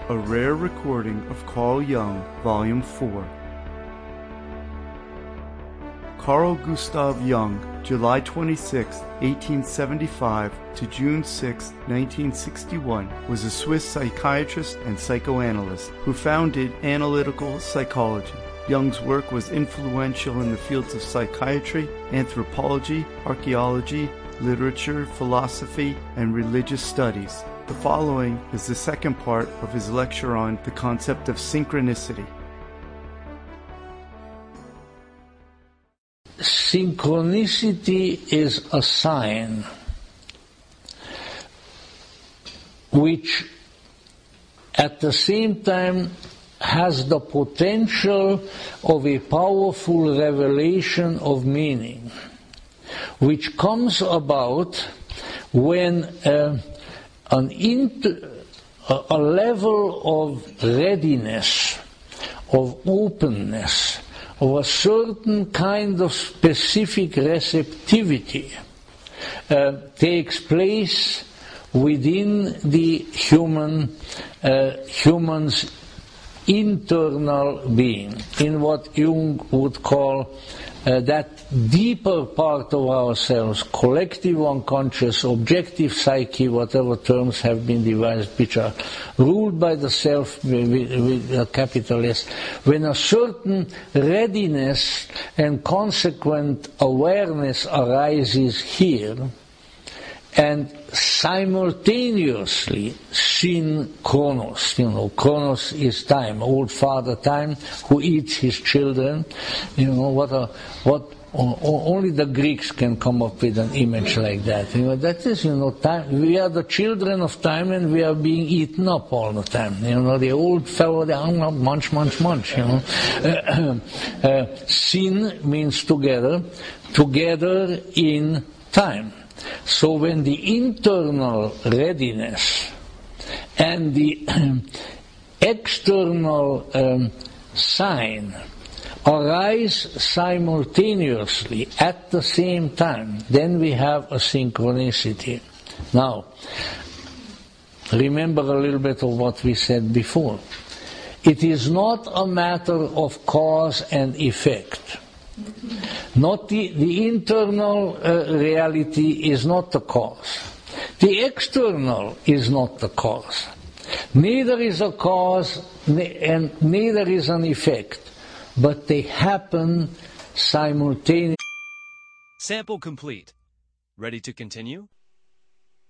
A rare recording of Carl Jung, Volume 4. Carl Gustav Jung, July 26, 1875 to June 6, 1961, was a Swiss psychiatrist and psychoanalyst who founded analytical psychology. Jung's work was influential in the fields of psychiatry, anthropology, archaeology, literature, philosophy, and religious studies. The following is the second part of his lecture on the concept of synchronicity. Synchronicity is a sign which at the same time has the potential of a powerful revelation of meaning, which comes about when a level of readiness, of openness, of a certain kind of specific receptivity takes place within the human's internal being, in what Jung would call that deeper part of ourselves, collective unconscious, objective psyche, whatever terms have been devised, which are ruled by the self with a capital S, when a certain readiness and consequent awareness arises here, and simultaneously, synchronos, chronos is time, old father time, who eats his children. Only the Greeks can come up with an image like that. That is, time. We are the children of time, and we are being eaten up all the time. The old fellow, munch. Syn means together in time. So when the internal readiness and the external sign arise simultaneously at the same time, then we have a synchronicity. Now, remember a little bit of what we said before. It is not a matter of cause and effect. Not the internal reality is not the cause. The external is not the cause. Neither is a cause and neither is an effect, but they happen simultaneously. Sample complete. Ready to continue?